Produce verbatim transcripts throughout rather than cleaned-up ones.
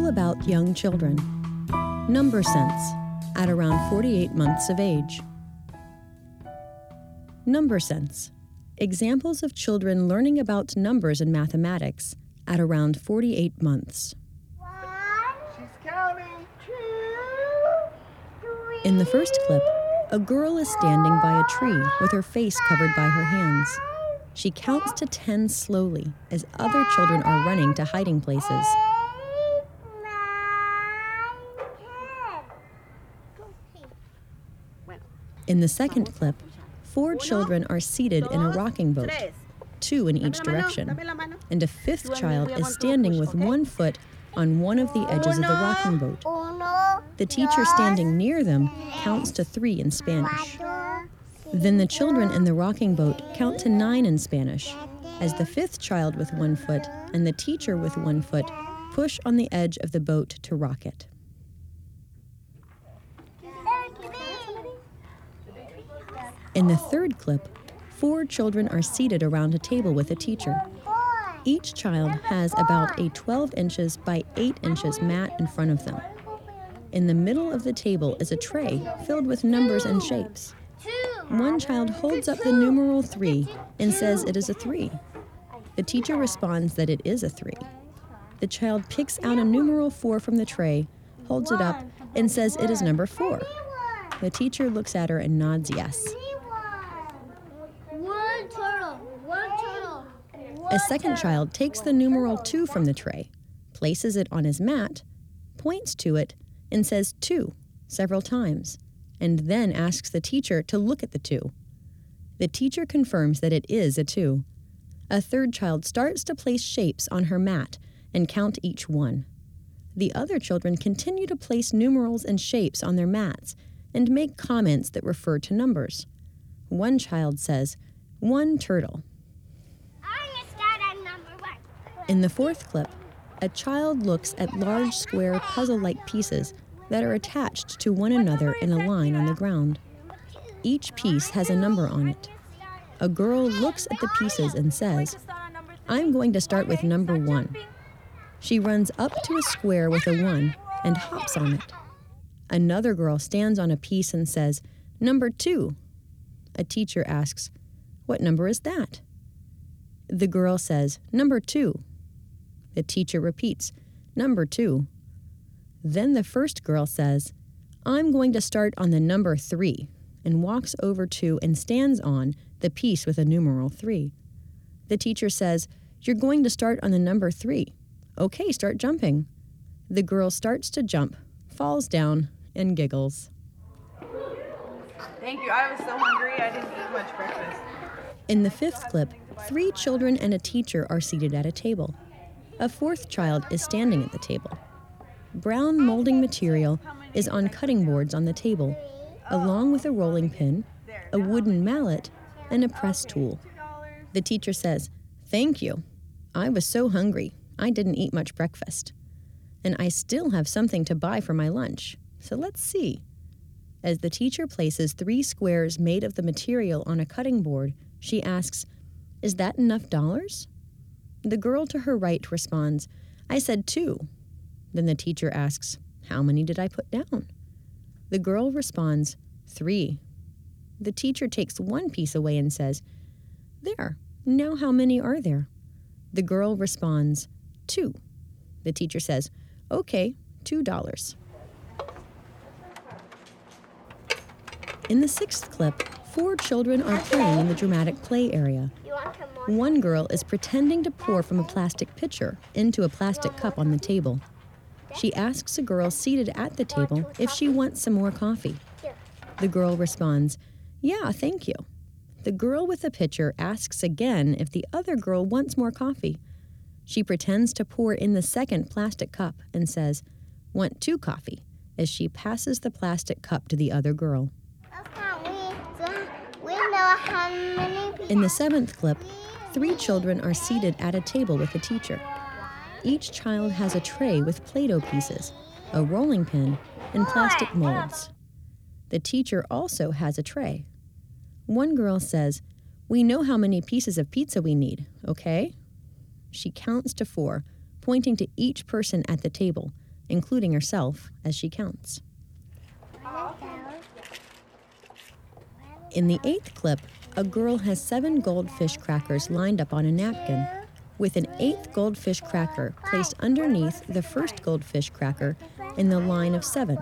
about young children. Number sense, at around forty-eight months of age. Number sense, examples of children learning about numbers and mathematics at around forty-eight months. She's counting. In the first clip, a girl is standing by a tree with her face covered by her hands. She counts to ten slowly as other children are running to hiding places. In the second clip, four children are seated in a rocking boat, two in each direction, and a fifth child is standing with one foot on one of the edges of the rocking boat. The teacher standing near them counts to three in Spanish. Then the children in the rocking boat count to nine in Spanish, as the fifth child with one foot and the teacher with one foot push on the edge of the boat to rock it. In the third clip, four children are seated around a table with a teacher. Each child has about a twelve inches by eight inches mat in front of them. In the middle of the table is a tray filled with numbers and shapes. One child holds up the numeral three and says it is a three. The teacher responds that it is a three. The child picks out a numeral four from the tray, holds it up, and says it is number four. The teacher looks at her and nods yes. A second child takes the numeral two from the tray, places it on his mat, points to it, and says two several times, and then asks the teacher to look at the two. The teacher confirms that it is a two. A third child starts to place shapes on her mat and count each one. The other children continue to place numerals and shapes on their mats and make comments that refer to numbers. One child says, one turtle. In the fourth clip, a child looks at large square puzzle-like pieces that are attached to one another in a line on the ground. Each piece has a number on it. A girl looks at the pieces and says, I'm going to start with number one. She runs up to a square with a one and hops on it. Another girl stands on a piece and says, number two. A teacher asks, what number is that? The girl says, number two. The teacher repeats, number two. Then the first girl says, I'm going to start on the number three, and walks over to and stands on the piece with a numeral three. The teacher says, you're going to start on the number three. Okay, start jumping. The girl starts to jump, falls down, and giggles. Thank you. I was so hungry, I didn't eat much breakfast. In the fifth clip, three children and a teacher are seated at a table. A fourth child is standing at the table. Brown molding material is on cutting boards on the table, along with a rolling pin, a wooden mallet, and a press tool. The teacher says, thank you. I was so hungry, I didn't eat much breakfast. And I still have something to buy for my lunch, so let's see. As the teacher places three squares made of the material on a cutting board, she asks, is that enough dollars? The girl to her right responds, I said two. Then the teacher asks, how many did I put down? The girl responds, three. The teacher takes one piece away and says, there, now how many are there? The girl responds, two. The teacher says, okay, two dollars. In the sixth clip, four children are playing in the dramatic play area. One girl is pretending to pour from a plastic pitcher into a plastic cup on the table. She asks a girl seated at the table if she wants some more coffee. The girl responds, yeah, thank you. The girl with the pitcher asks again if the other girl wants more coffee. She pretends to pour in the second plastic cup and says, want two coffee, as she passes the plastic cup to the other girl. In the seventh clip, three children are seated at a table with a teacher. Each child has a tray with Play-Doh pieces, a rolling pin, and plastic molds. The teacher also has a tray. One girl says, we know how many pieces of pizza we need, okay? She counts to four, pointing to each person at the table, including herself, as she counts. In the eighth clip, a girl has seven goldfish crackers lined up on a napkin, with an eighth goldfish cracker placed underneath the first goldfish cracker in the line of seven.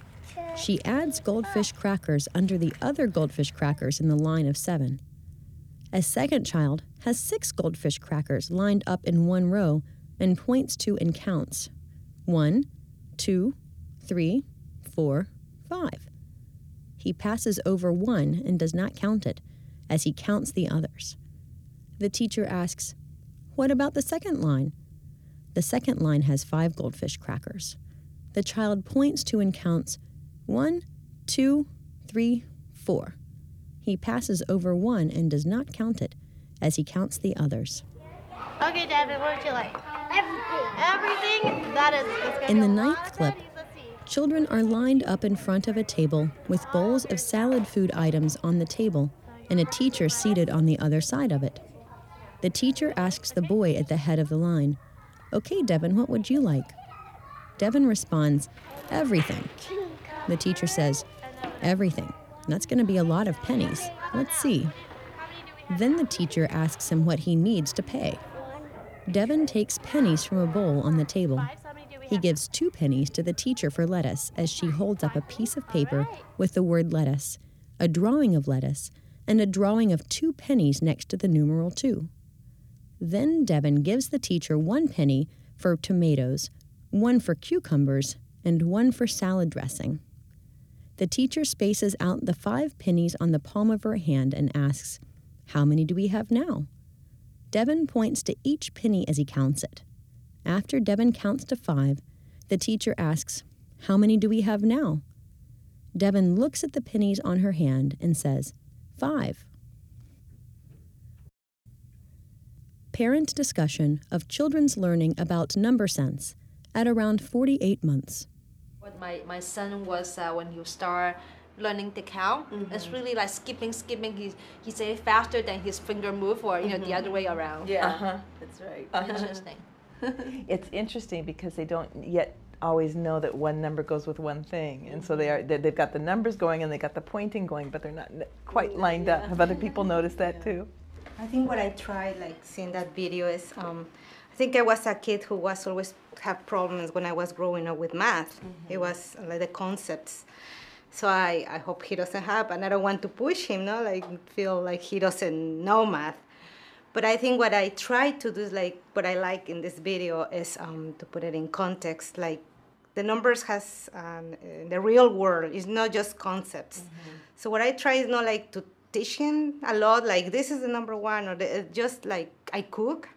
She adds goldfish crackers under the other goldfish crackers in the line of seven. A second child has six goldfish crackers lined up in one row and points to and counts. One, two, three, four, five. He passes over one and does not count it, as he counts the others. The teacher asks, "What about the second line?" The second line has five goldfish crackers. The child points to and counts one, two, three, four. He passes over one and does not count it, as he counts the others. Okay, David, what would you like? Everything. Everything? That is, it's gonna In be the a ninth lot of clip, pennies. Let's see. children are lined up in front of a table with bowls of salad food items on the table and a teacher seated on the other side of it. The teacher asks the boy at the head of the line, "Okay, Devin, what would you like?" Devin responds, "Everything." The teacher says, "Everything. That's going to be a lot of pennies. Let's see." Then the teacher asks him what he needs to pay. Devin takes pennies from a bowl on the table. He gives two pennies to the teacher for lettuce as she holds up a piece of paper with the word lettuce, a drawing of lettuce, and a drawing of two pennies next to the numeral two. Then Devin gives the teacher one penny for tomatoes, one for cucumbers, and one for salad dressing. The teacher spaces out the five pennies on the palm of her hand and asks, "How many do we have now?" Devin points to each penny as he counts it. After Devin counts to five, the teacher asks, "How many do we have now?" Devin looks at the pennies on her hand and says, "Five." Parent discussion of children's learning about number sense at around forty-eight months. What my, my son was uh, when he start learning to count, mm-hmm. It's really like skipping, skipping. He he say faster than his finger move, or you know, mm-hmm. the other way around. Yeah, uh-huh. That's right. Uh-huh. Interesting. It's interesting because they don't yet always know that one number goes with one thing, and so they are they, they've got the numbers going and they got the pointing going, but they're not quite lined yeah. up. Have other people noticed that too? I think what I tried, like seeing that video, is um, I think I was a kid who was always have problems when I was growing up with math. Mm-hmm. It was like the concepts. So I, I hope he doesn't have, and I don't want to push him, no, like feel like he doesn't know math. But I think what I try to do is like what I like in this video is um, to put it in context. Like the numbers has um, in the real world is not just concepts. Mm-hmm. So what I try is not like to teach him a lot, like this is the number one, or the, just like I cook.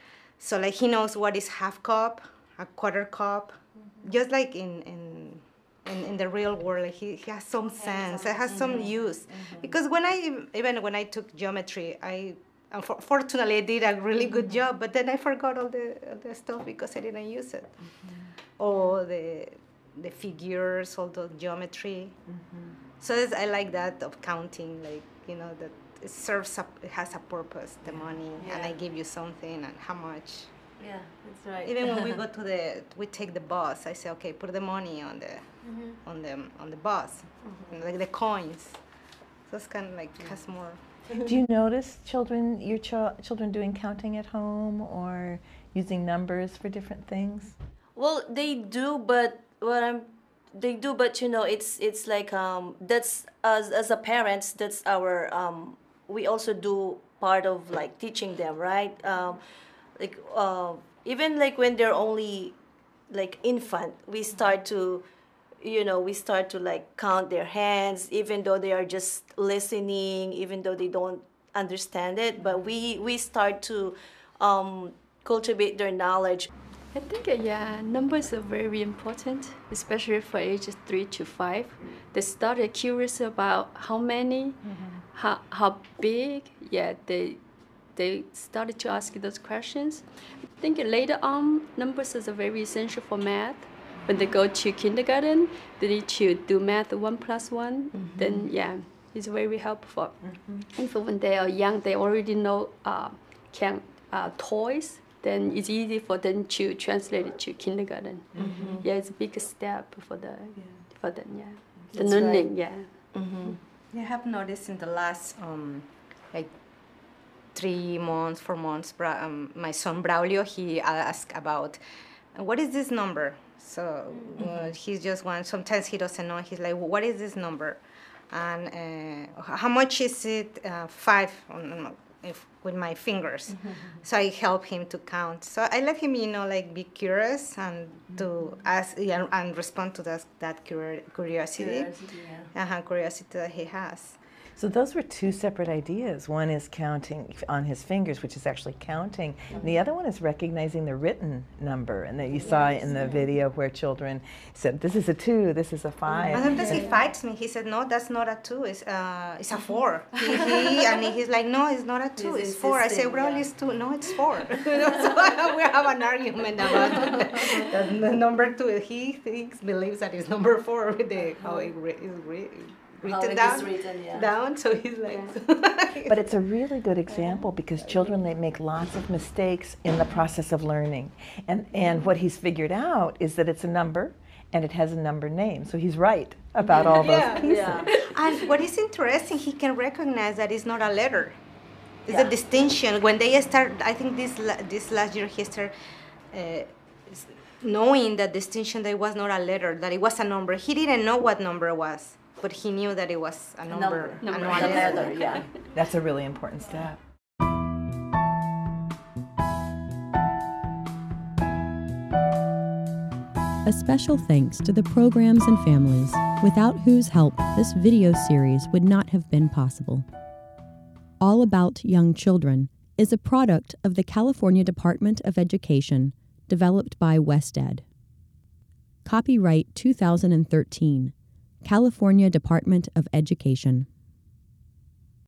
So like he knows what is half cup, a quarter cup, mm-hmm. just like in, in in in the real world, like he, he has some sense, it has mm-hmm. some use. Mm-hmm. Because when I, even when I took geometry, I, unfortunately I did a really good mm-hmm. job, but then I forgot all the, all the stuff because I didn't use it. Mm-hmm. Or the the figures, all the geometry. Mm-hmm. So it's, I like that of counting, like, you know, that it serves, a, it has a purpose, the money, yeah. And I give you something and how much. Yeah, that's right. Even when we go to the, we take the bus, I say, okay, put the money on the, mm-hmm. on the, on the bus, mm-hmm. like the coins. So it's kind of like, yeah. Has more. Do you notice children, your ch- children doing counting at home or using numbers for different things? Well, they do, but what I'm, they do, but you know, it's it's like um, that's as as a parents, that's our um, we also do part of like teaching them, right? Um, like uh, even like when they're only like infant, we start to, you know, we start to like count their hands, even though they are just listening, even though they don't understand it. But we we start to um, cultivate their knowledge. I think, uh, yeah, numbers are very important, especially for ages three to five. They started curious about how many, mm-hmm. how how big. Yeah, they they started to ask those questions. I think later on, numbers is very essential for math. When they go to kindergarten, they need to do math one plus one. Mm-hmm. Then yeah, it's very helpful. Mm-hmm. Even when they are young, they already know uh, can uh, toys. then it's easy for them to translate it to kindergarten. Mm-hmm. Yeah, it's a big step for the for them. Yeah, the That's learning. right. Yeah. Mm-hmm. I have noticed in the last um, like three months, four months, Bra- um, my son Braulio, he asked about uh, what is this number. So uh, he's just one. Sometimes he doesn't know. He's like, what is this number, and uh, how much is it? Uh, five on, if, with my fingers. So I help him to count. So I let him, you know, like be curious and to ask and, and respond to that that curi- curiosity. Curiosity, yeah. Uh-huh, curiosity that he has. So those were two separate ideas. One is counting on his fingers, which is actually counting. And the other one is recognizing the written number. And that you saw in the video where children said, this is a two, this is a five. And sometimes he fights me. He said, no, that's not a two. It's, uh, it's a four. he, he, and he's like, no, it's not a two. He's It's four. I say, insisting, well, yeah. it's two. No, it's four. You know, so we have an argument about the, the number two. He thinks, believes that it's number four with the, how it re- is re- How written it down. is written, yeah. Down. So he's like, But it's a really good example because children, they make lots of mistakes in the process of learning. And, and what he's figured out is that it's a number and it has a number name. So he's right about all those Yeah. pieces. Yeah. and what is interesting, he can recognize that it's not a letter. It's Yeah. a distinction. When they start, I think this la- this last year he started uh, s- knowing that distinction that it was not a letter, that it was a number. He didn't know what number it was, but he knew that it was a number, number. and Number. not The a letter. letter, yeah. That's a really important step. A special thanks to the programs and families, without whose help this video series would not have been possible. All About Young Children is a product of the California Department of Education, developed by WestEd. Copyright two thousand thirteen, California Department of Education.